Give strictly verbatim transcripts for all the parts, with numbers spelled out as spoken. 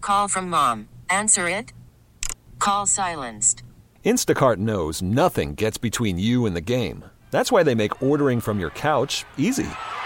Call from mom. Answer it. Call silenced. Instacart knows nothing gets between you and the game. That's why they make ordering from your couch easy.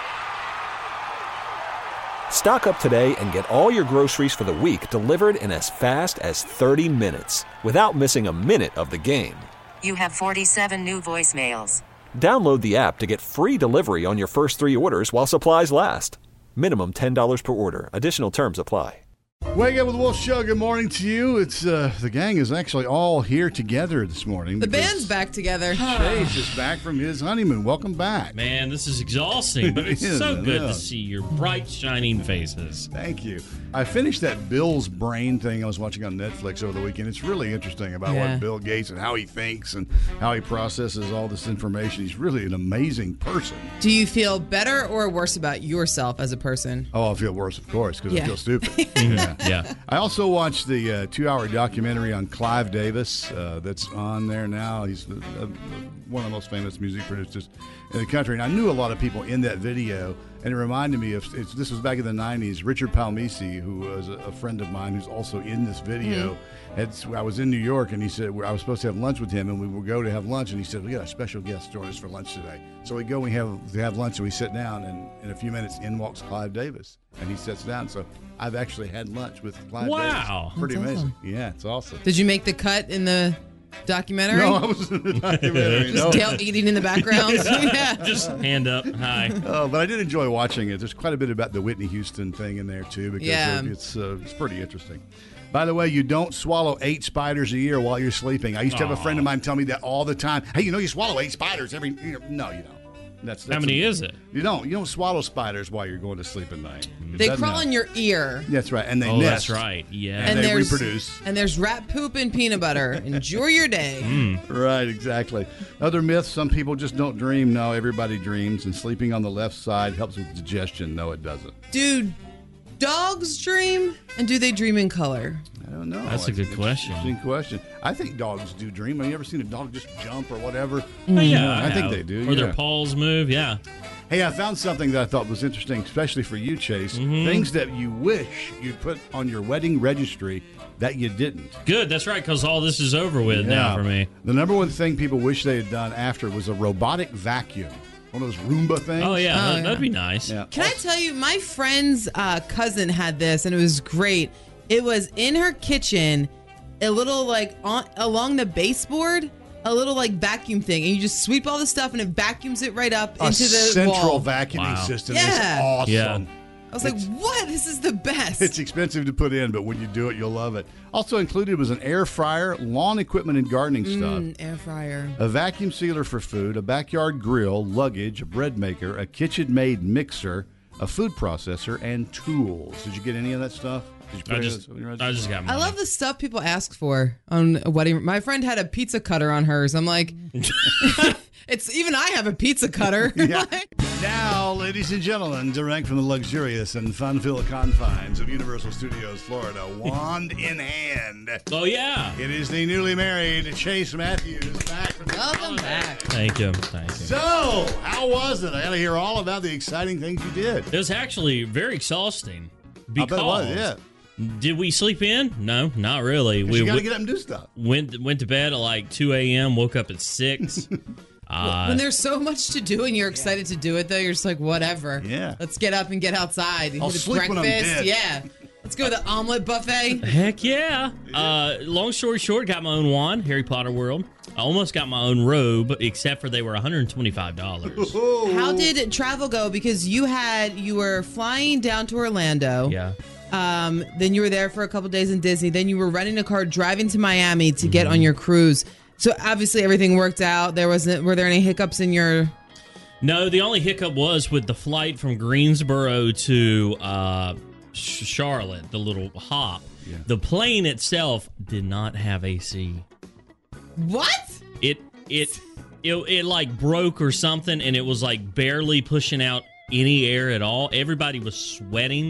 Stock up today and get all your groceries for the week delivered in as fast as thirty minutes without missing a minute of the game. You have forty-seven new voicemails. Download the app to get free delivery on your first three orders while supplies last. Minimum ten dollars per order. Additional terms apply. Wake up with the Wolf Show. Good morning to you. It's uh, the gang is actually all here together this morning. The band's back together. Chase is back from his honeymoon. Welcome back. Man, this is exhausting, but it's It is, so I good know. to see your bright, shining faces. Thank you. I finished that Bill's Brain thing I was watching on Netflix over the weekend. It's really interesting about Yeah. what Bill Gates and how he thinks and how he processes all this information. He's really an amazing person. Do you feel better or worse about yourself as a person? Oh, I feel worse, of course, because Yeah. I feel stupid. yeah. Yeah. I also watched the uh, two-hour documentary on Clive Davis uh, that's on there now. He's the, uh, one of the most famous music producers in the country, and I knew a lot of people in that video, and it reminded me of it's, this was back in the nineties. Richard Palmisi, who was a, a friend of mine, who's also in this video. Had, I was in New York, and he said I was supposed to have lunch with him, and we would go to have lunch, and he said we got a special guest joining us for lunch today. So we go, we have we have lunch, and we sit down, and in a few minutes, in walks Clive Davis, and he sits down. So I've actually had lunch with Clive Wow. Davis. Pretty That's amazing. awesome. Yeah, it's awesome. Did you make the cut in the documentary? No, I was in the documentary. Just no. Dale eating in the background? yeah. Just hand up. Hi. Oh, but I did enjoy watching it. There's quite a bit about the Whitney Houston thing in there too, because Yeah. uh, it's uh, it's pretty interesting. By the way, you don't swallow eight spiders a year while you're sleeping. I used to have a friend of mine tell me that all the time. Hey, you know you swallow eight spiders every. You know, no, you don't. That's, that's How many a, is it? You don't. You don't swallow spiders while you're going to sleep at night. It They doesn't crawl happen. in your ear. That's right, and they Oh, nest. that's right. Yeah. And they there's, reproduce. And there's rat poop and peanut butter. Enjoy your day. Right, exactly. Other myths, some people just don't dream. No, everybody dreams. And sleeping on the left side helps with digestion. No, it doesn't. Do dogs dream? And do they dream in color? I don't know. That's a good an question. Interesting question. I think dogs do dream. Have you ever seen a dog just jump or whatever? Oh, yeah, I think have. they do, Or their yeah. paws move. Yeah. Hey, I found something that I thought was interesting, especially for you, Chase. Mm-hmm. Things that you wish you'd put on your wedding registry that you didn't. Good. That's right, because all this is over with now for me. The number one thing people wish they had done after was a robotic vacuum. One of those Roomba things. Oh, yeah. Oh, that, yeah. That'd be nice. Yeah. Can I tell you, my friend's uh, cousin had this, and it was great. It was in her kitchen, a little like on, along the baseboard, a little like vacuum thing, and you just sweep all the stuff, and it vacuums it right up A into the central wall. vacuuming Wow. system Yeah. is awesome. Yeah. I was like, It's- what? This is the best. It's expensive to put in, but when you do it, you'll love it. Also included was an air fryer, lawn equipment, and gardening stuff. Mm, air fryer. A vacuum sealer for food, a backyard grill, luggage, a bread maker, a kitchen-made mixer, a food processor, and tools. Did you get any of that stuff? Did you put I any of just, that on your I resume? just got I money. love the stuff people ask for on a wedding. My friend had a pizza cutter on hers. I'm like, it's even I have a pizza cutter. Yeah. Now, ladies and gentlemen, direct from the luxurious and fun-filled confines of Universal Studios, Florida, wand in hand, Oh, yeah. it is the newly married Chase Matthews back from the Welcome back. Thank you. Thank you. So, how was it? I got to hear all about the exciting things you did. It was actually very exhausting. I bet Because it was, yeah. did we sleep in? No, not really. We We you got to w- get up and do stuff. went went to bed at like two a.m., woke up at six. uh, When there's so much to do and you're excited to do it, though, you're just like, whatever. Yeah. Let's get up and get outside. I'll Hit a sleep when I'm breakfast. dead. Yeah. Let's go to the omelet buffet. Heck yeah. Uh, long story short, got my own wand, Harry Potter World. I almost got my own robe, except for they were one hundred twenty-five dollars. How did travel go? Because you had, you were flying down to Orlando. Yeah. Um, then you were there for a couple days in Disney. Then you were renting a car, driving to Miami to get Mm-hmm. on your cruise. So obviously everything worked out. There wasn't, were there any hiccups in your... No, the only hiccup was with the flight from Greensboro to uh, Sh- Charlotte, the little hop. Yeah. The plane itself did not have A C. What? It it it it like broke or something, and it was like barely pushing out any air at all. Everybody was sweating.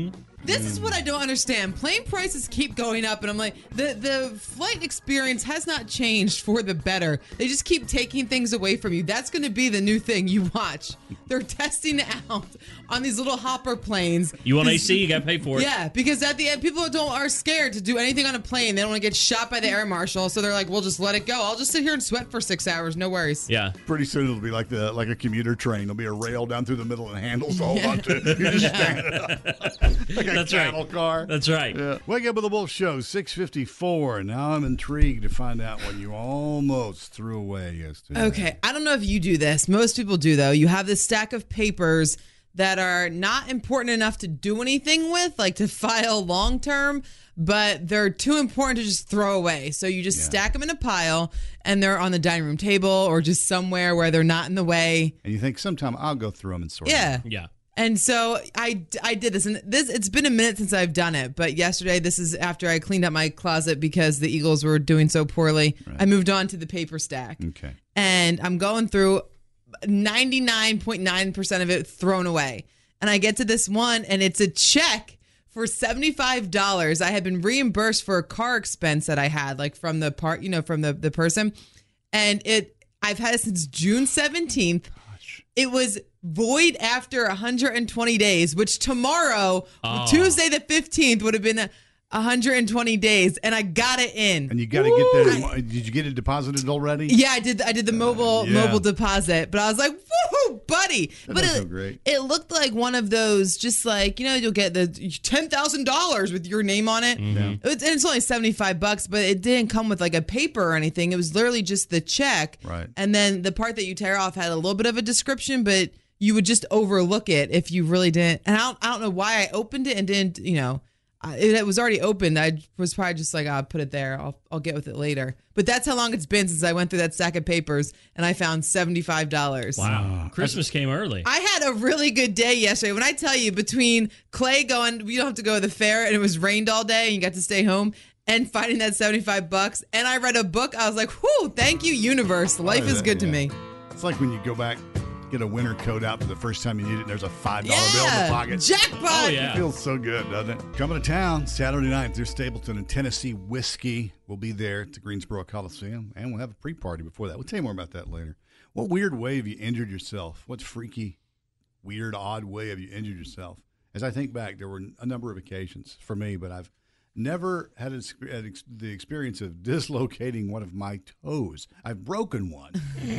This is what I don't understand. Plane prices keep going up, and I'm like, the, the flight experience has not changed for the better. They just keep taking things away from you. That's going to be the new thing you watch. They're testing out on these little hopper planes. You want A C, you got to pay for it. Yeah, because at the end, people don't are scared to do anything on a plane. They don't want to get shot by the air marshal, so they're like, we'll just let it go. I'll just sit here and sweat for six hours. No worries. Yeah. Pretty soon it'll be like the like a commuter train. There'll be a rail down through the middle and handles to hold on to. You're just standing up. Like a That's cattle right. car. That's right. Yeah. Wake Up with the Wolf Show, six fifty-four. Now I'm intrigued to find out what you almost threw away yesterday. Okay, I don't know if you do this. Most people do, though. You have this stack of papers that are not important enough to do anything with, like to file long term, but they're too important to just throw away. So you just Yeah. stack them in a pile, and they're on the dining room table or just somewhere where they're not in the way. And you think sometime I'll go through them and sort Yeah. them. Yeah. And so I, I did this, and this it's been a minute since I've done it, but yesterday, this is after I cleaned up my closet because the Eagles were doing so poorly. Right. I moved on to the paper stack. Okay. And I'm going through ninety-nine point nine percent of it thrown away. And I get to this one, and it's a check for seventy-five dollars. I had been reimbursed for a car expense that I had, like from the part, you know, from the, the person. And it, I've had it since June seventeenth. It was void after one hundred twenty days, which tomorrow, Oh. Tuesday the fifteenth, would have been a one hundred twenty days, and I got it in. And you got to get that. Did you get it deposited already? Yeah, I did. I did the mobile yeah. mobile deposit, but I was like, "Woohoo, buddy!" That but does it, feel great. it looked like one of those, just like you know, you'll get the ten thousand dollars with your name on it. Mm-hmm. It's, and it's only seventy five bucks, but it didn't come with like a paper or anything. It was literally just the check, Right. And then the part that you tear off had a little bit of a description, but you would just overlook it if you really didn't. And I don't, I don't know why I opened it and didn't, you know. I- It, it was already opened. I was probably just like, I'll put it there. I'll I'll get with it later. But that's how long it's been since I went through that stack of papers and I found seventy-five dollars. Wow. Christmas came early. I had a really good day yesterday. When I tell you, between Clay going, we don't have to go to the fair, and it was rained all day, and you got to stay home, and finding that seventy-five bucks, and I read a book, I was like, whew, thank you, universe. Life is good to Yeah. me. It's like when you go back, get a winter coat out for the first time you need it, and there's a five dollar bill in the Yeah, pocket. jackpot. Oh, It yeah. feels so good, doesn't it? Coming to town Saturday night through Stapleton and Tennessee Whiskey. We'll be there at the Greensboro Coliseum, and we'll have a pre-party before that. We'll tell you more about that later. What weird way have you injured yourself? What freaky, weird, odd way have you injured yourself? As I think back, there were a number of occasions for me, but I've never had, a, had ex- the experience of dislocating one of my toes. I've broken one.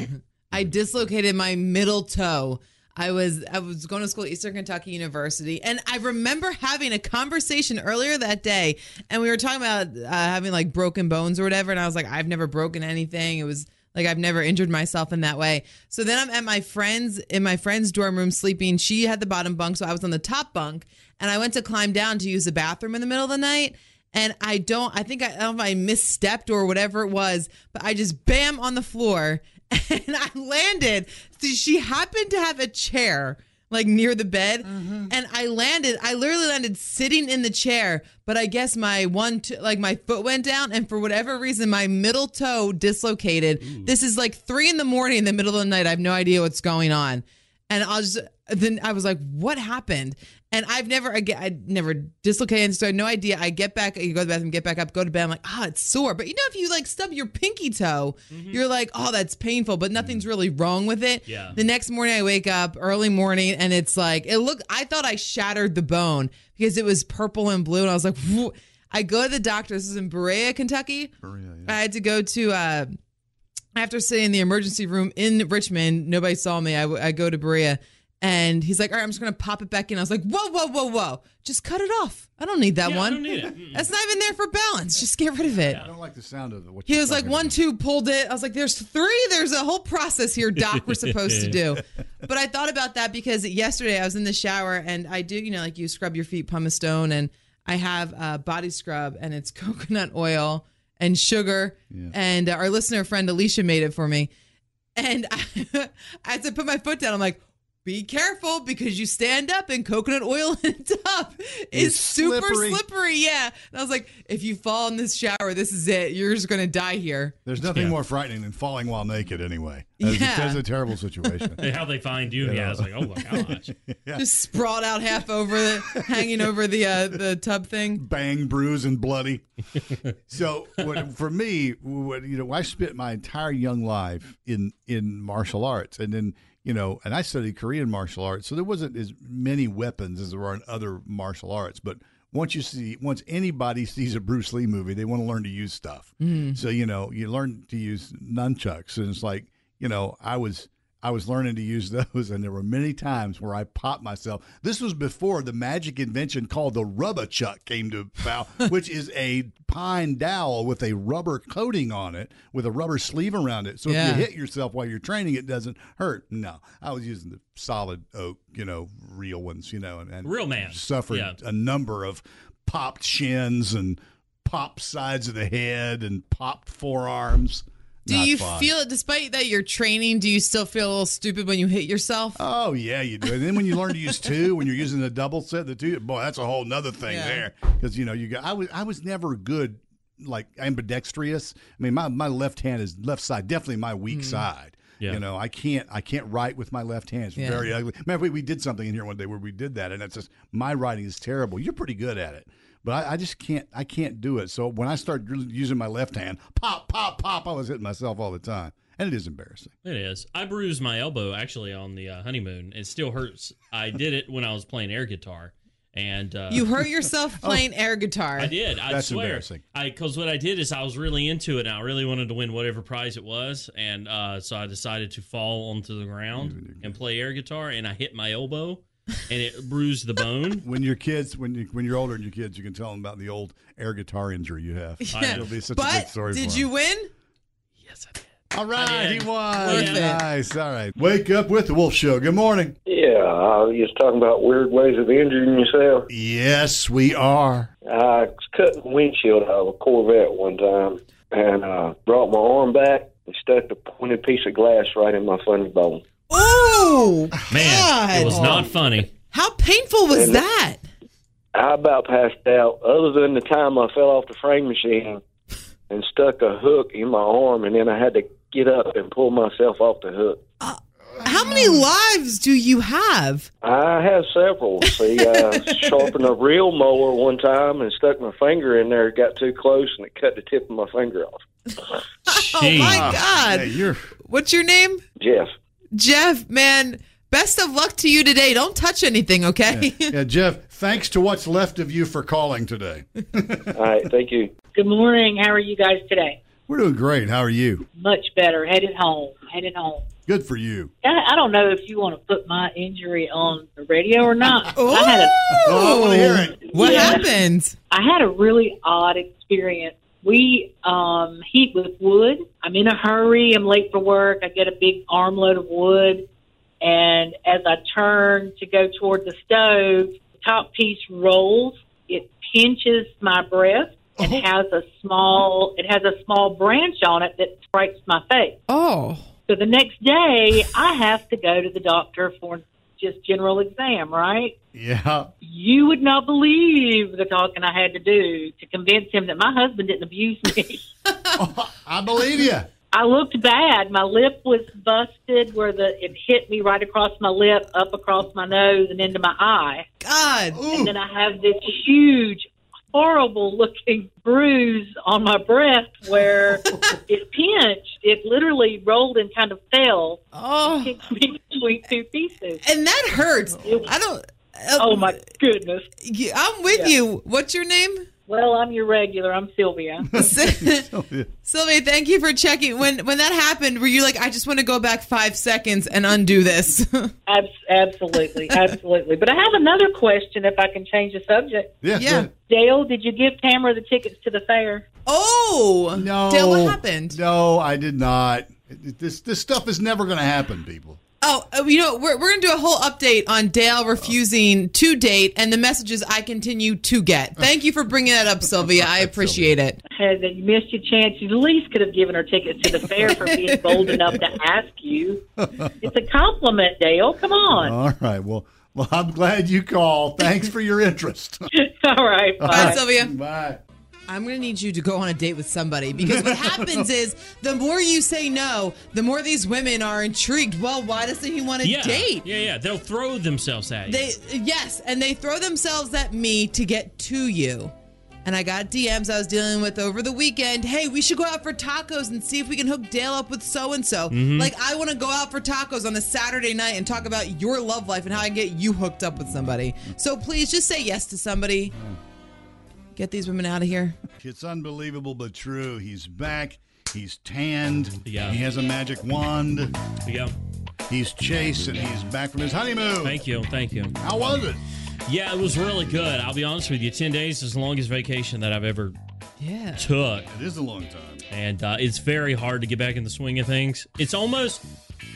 I dislocated my middle toe. I was I was going to school at Eastern Kentucky University, and I remember having a conversation earlier that day, and we were talking about uh, having like broken bones or whatever, and I was like, I've never broken anything. It was like I've never injured myself in that way. So then I'm at my friend's in my friend's dorm room sleeping. She had the bottom bunk, so I was on the top bunk, and I went to climb down to use the bathroom in the middle of the night. And I don't, I think I, I don't know if I misstepped or whatever it was, but I just bam on the floor and I landed. So she happened to have a chair like near the bed. And I landed, I literally landed sitting in the chair, but I guess my one, t- like my foot went down. And for whatever reason, my middle toe dislocated. Ooh. This is like three in the morning in the middle of the night. I have no idea what's going on. And I was, then I was like, what happened? And I've never, again, I never dislocated, so I had no idea. I get back, you go to the bathroom, get back up, go to bed. I'm like, ah, oh, it's sore. But you know, if you like stub your pinky toe, mm-hmm. you're like, oh, that's painful, but nothing's really wrong with it. Yeah. The next morning I wake up early morning and it's like, it looked, I thought I shattered the bone because it was purple and blue. And I was like, whoa. I go to the doctor. This is in Berea, Kentucky. Berea, yeah. I had to go to, uh, after sitting in the emergency room in Richmond, nobody saw me. I, I go to Berea. And he's like, all right, I'm just going to pop it back in. I was like, whoa, whoa, whoa, whoa. Just cut it off. I don't need that Yeah, one. I don't need it. Mm-mm. That's not even there for balance. Just get rid of it. I don't like the sound of it. What He you're was like, talking one, about. two, pulled it. I was like, there's three. There's a whole process here, Doc, we're supposed to do. But I thought about that because yesterday I was in the shower and I do, you know, like you scrub your feet, pumice stone, and I have a body scrub and it's coconut oil and sugar. Yeah. And our listener friend Alicia made it for me. And I, I had to put my foot down. I'm like, be careful because you stand up and coconut oil in a tub is It's super slippery. slippery. Yeah. And I was like, if you fall in this shower, this is it. You're just going to die here. There's nothing Yeah. more frightening than falling while naked anyway. That's, Yeah. a, that's a terrible situation. How they find you? Yeah, it's like, oh my gosh. Just sprawled out half over the, hanging over the uh, the tub thing. Bang, bruised, and bloody. So what, for me, what, you know, I spent my entire young life in in martial arts, and then you know, and I studied Korean martial arts, so there wasn't as many weapons as there are in other martial arts. But once you see, once anybody sees a Bruce Lee movie, they want to learn to use stuff. Mm. So you know, you learn to use nunchucks, and it's like, you know, I was. I was learning to use those, and there were many times where I popped myself. This was before the magic invention called the rubber chuck came to about, which is a pine dowel with a rubber coating on it with a rubber sleeve around it. So Yeah. if you hit yourself while you're training, it doesn't hurt. No, I was using the solid oak, you know, real ones, you know, and, and Real man. suffered Yeah. a number of popped shins and popped sides of the head and popped forearms. Do Not you fun. feel it, despite that you're training, do you still feel a little stupid when you hit yourself? Oh yeah, you do. And then when you learn to use two, when you're using the double set, the two, boy, that's a whole nother thing Yeah. there. Because you know, you got. I was I was never good, like ambidextrous. I mean, my, my left hand is left side, definitely my weak side. Yeah. You know, I can't I can't write with my left hand. It's Yeah. very ugly. Remember, we, we did something in here one day where we did that, and it's just my writing is terrible. You're pretty good at it. But I, I just can't. I can't do it. So when I started really using my left hand, pop, pop, pop, I was hitting myself all the time, and it is embarrassing. It is. I bruised my elbow actually on the uh, honeymoon. It still hurts. I did it when I was playing air guitar, and uh, You hurt yourself playing air guitar. I did. I That's swear. embarrassing. I because what I did is I was really into it, and I really wanted to win whatever prize it was, and uh, so I decided to fall onto the ground and play air guitar, and I hit my elbow, and it bruised the bone. When your kids, when you when you're older than your kids, you can tell them about the old air guitar injury you have. Yeah. It'll be such but a good story. did for you them. win? Yes, I did. All right, I he did. won. Worth it. Nice. All right. Wake up with the Wolf Show. Good morning. Yeah, I was just talking about weird ways of injuring yourself. Yes, we are. I was cutting the windshield out of a Corvette one time and uh, brought my arm back and stuck a pointed piece of glass right in my funny bone. Oh, Man, God. it was not funny. How painful was And- that? I about passed out, other than the time I fell off the frame machine and stuck a hook in my arm, and then I had to get up and pull myself off the hook. How many lives do you have? I have several. See, I sharpened a reel mower one time and stuck my finger in there, got too close, and it cut the tip of my finger off. Oh, my God. Hey, you're What's your name? Jeff. Jeff, man, best of luck to you today. Don't touch anything, okay? yeah, Jeff. Thanks to what's left of you for calling today. All right, thank you. Good morning. How are you guys today? We're doing great. How are you? Much better. Headed home. Headed home. Good for you. I, I don't know if you want to put my injury on the radio or not. Oh. I had a Oh, I want to hear it. What Yeah. happened? I had a really odd experience. We um, heat with wood. I'm in a hurry. I'm late for work. I get a big armload of wood, and as I turn to go toward the stove, the top piece rolls. It pinches my breast. It has a small. It has a small branch on it that scrapes my face. Oh. So the next day, I have to go to the doctor for just general exam, right? Yeah. You would not believe the talking I had to do to convince him that my husband didn't abuse me. I believe you. I looked bad. My lip was busted where the it hit me right across my lip, up across my nose, and into my eye. God. And then I have this huge, horrible-looking bruise on my breast where it pinched. It literally rolled and kind of fell. Oh. Kicked me between two pieces. And that hurts. I don't. Uh, Oh, my goodness. yeah, I'm with Yeah. you. What's your name? Well, I'm your regular. I'm Sylvia. Sylvia, thank you for checking. When when that happened, were you like, I just want to go back five seconds and undo this? Abs- absolutely. Absolutely. But I have another question if I can change the subject. Yeah. Yeah. go ahead. Dale, did you give Tamara the tickets to the fair? Oh. No. Dale, what happened? No, I did not. This this stuff is never going to happen, people. Oh, uh, you know, we're, we're going to do a whole update on Dale refusing to date and the messages I continue to get. Thank you for bringing that up, Sylvia. I appreciate it. Had that you missed your chance. You at least could have given her tickets to the fair for being bold enough to ask you. It's a compliment, Dale. Come on. All right. Well, well, I'm glad you called. Thanks for your interest. All right. Bye, Bye, Sylvia. Bye. I'm going to need you to go on a date with somebody because what happens is the more you say no, the more these women are intrigued. Well, why doesn't he want to Yeah, date? yeah, yeah. They'll throw themselves at you. They yes, and they throw themselves at me to get to you. And I got D Ms I was dealing with over the weekend. Hey, we should go out for tacos and see if we can hook Dale up with so-and-so. Mm-hmm. Like, I want to go out for tacos on a Saturday night and talk about your love life and how I can get you hooked up with somebody. So please just say yes to somebody. Get these women out of here. It's unbelievable but true. He's back. He's tanned. Yeah. He has a magic wand. Yeah. He's chased and he's back from his honeymoon. Thank you. Thank you. How was it? Yeah, it was really good. I'll be honest with you. ten days is the longest vacation that I've ever Yeah. took. It is a long time. And uh, it's very hard to get back in the swing of things. It's almost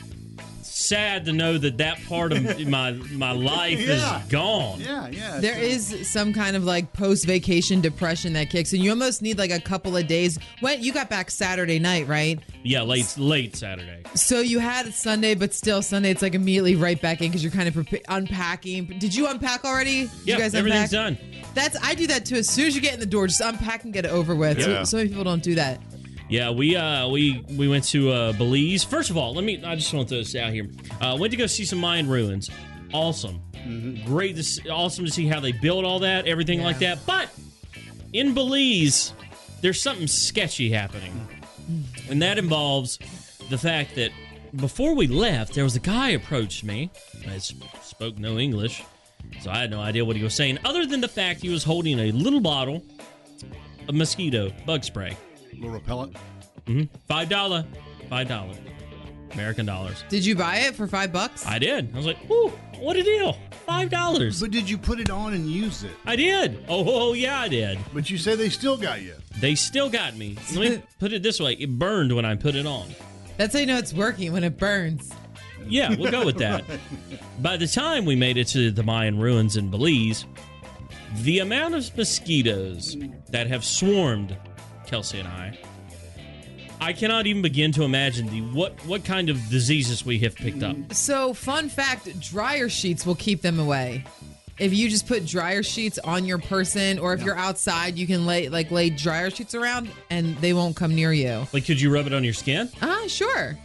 sad to know that that part of my my life Yeah. is gone. Yeah, yeah. There is some kind of like post-vacation depression that kicks in. You almost need like a couple of days. When you got back Saturday night, right? Yeah, late late Saturday. So you had Sunday, but still Sunday, it's like immediately right back in because you're kind of prepa- unpacking. Did you unpack already? Did Yeah, you guys everything's unpack? done. That's I do that too. As soon as you get in the door, just unpack and get it over with. Yeah. So, so many people don't do that. Yeah, we uh we we went to uh, Belize. First of all, let me. I just want to throw this out here. Uh, went to go see some Mayan ruins. Awesome, great. To see, awesome to see how they built all that, everything Yeah. like that. But in Belize, there's something sketchy happening, and that involves the fact that before we left, there was a guy approached me. I spoke no English, so I had no idea what he was saying, other than the fact he was holding a little bottle of mosquito bug spray. little repellent. Mm-hmm. Five dollar, five dollar, American dollars. Did you buy it for five bucks? I did. I was like, "Ooh, what a deal! Five dollars." But did you put it on and use it? I did. Oh, oh, yeah, I did. But you say they still got you. They still got me. Let me put it this way: it burned when I put it on. That's how you know it's working, when it burns. Yeah, we'll go with that. By the time we made it to the Mayan ruins in Belize, the amount of mosquitoes that have swarmed Kelsey and I, I cannot even begin to imagine the what what kind of diseases we have picked up. So, fun fact, dryer sheets will keep them away. If you just put dryer sheets on your person, or if you're outside, you can lay like lay dryer sheets around and they won't come near you. Like, could you rub it on your skin? Ah, sure.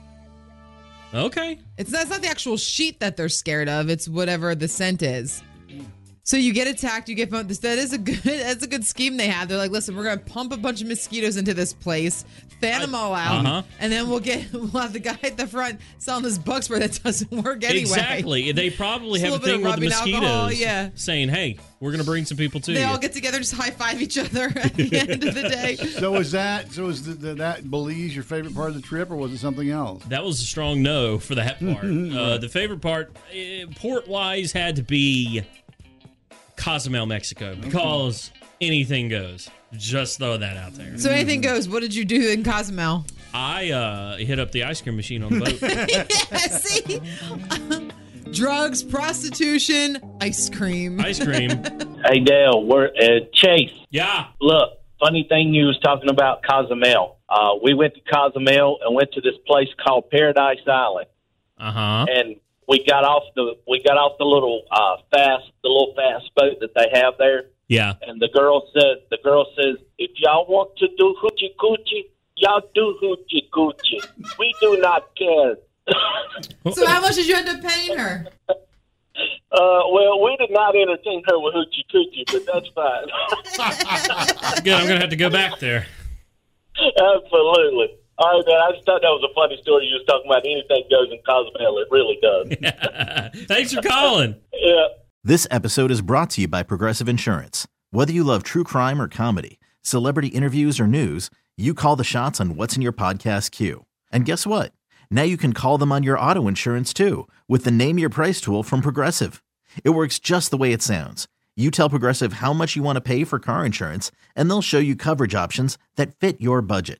Okay. It's not, it's not the actual sheet that they're scared of. It's whatever the scent is. So you get attacked, you get that is a good that's a good scheme they have. They're like, listen, we're gonna pump a bunch of mosquitoes into this place, fan them all out, uh-huh. and then we'll get we'll have the guy at the front selling this bug spray that doesn't work anyway. Exactly. They probably Just a have a little bit thing of with the rubbing mosquitoes alcohol, yeah. saying, hey, we're going to bring some people to They you. all get together, just high five each other at the end of the day. So is that so is the, the, that Belize your favorite part of the trip, or was it something else? That was a strong no for that part. uh, the favorite part, eh, port-wise, had to be Cozumel, Mexico, because anything goes. Just throw that out there. So anything goes. What did you do in Cozumel? I uh, hit up the ice cream machine on the boat. Yeah, see? Drugs, prostitution, ice cream. Ice cream. Hey, Dale, we're uh, Chase. Yeah. Look, funny thing you was talking about Cozumel. Uh, we went to Cozumel and went to this place called Paradise Island, Uh-huh. and we got off the we got off the little uh, fast the little fast boat that they have there. Yeah. And the girl said, the girl says, if y'all want to do hoochie coochie, y'all do hoochie coochie. We do not care. So how much did you end up paying her? Uh, well, we did not entertain her with hoochie coochie, but that's fine. Good. I'm going to have to go back there. Absolutely. All right, man. I just thought that was a funny story. You was talking about anything goes in Cozumel. It really does. Thanks for calling. Yeah. This episode is brought to you by Progressive Insurance. Whether you love true crime or comedy, celebrity interviews or news, you call the shots on what's in your podcast queue. And guess what? Now you can call them on your auto insurance too with the Name Your Price tool from Progressive. It works just the way it sounds. You tell Progressive how much you want to pay for car insurance, and they'll show you coverage options that fit your budget.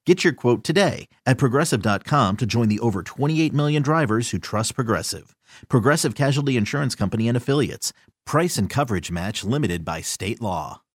Get your quote today at Progressive dot com to join the over twenty-eight million drivers who trust Progressive. Progressive Casualty Insurance Company and Affiliates. Price and coverage match limited by state law.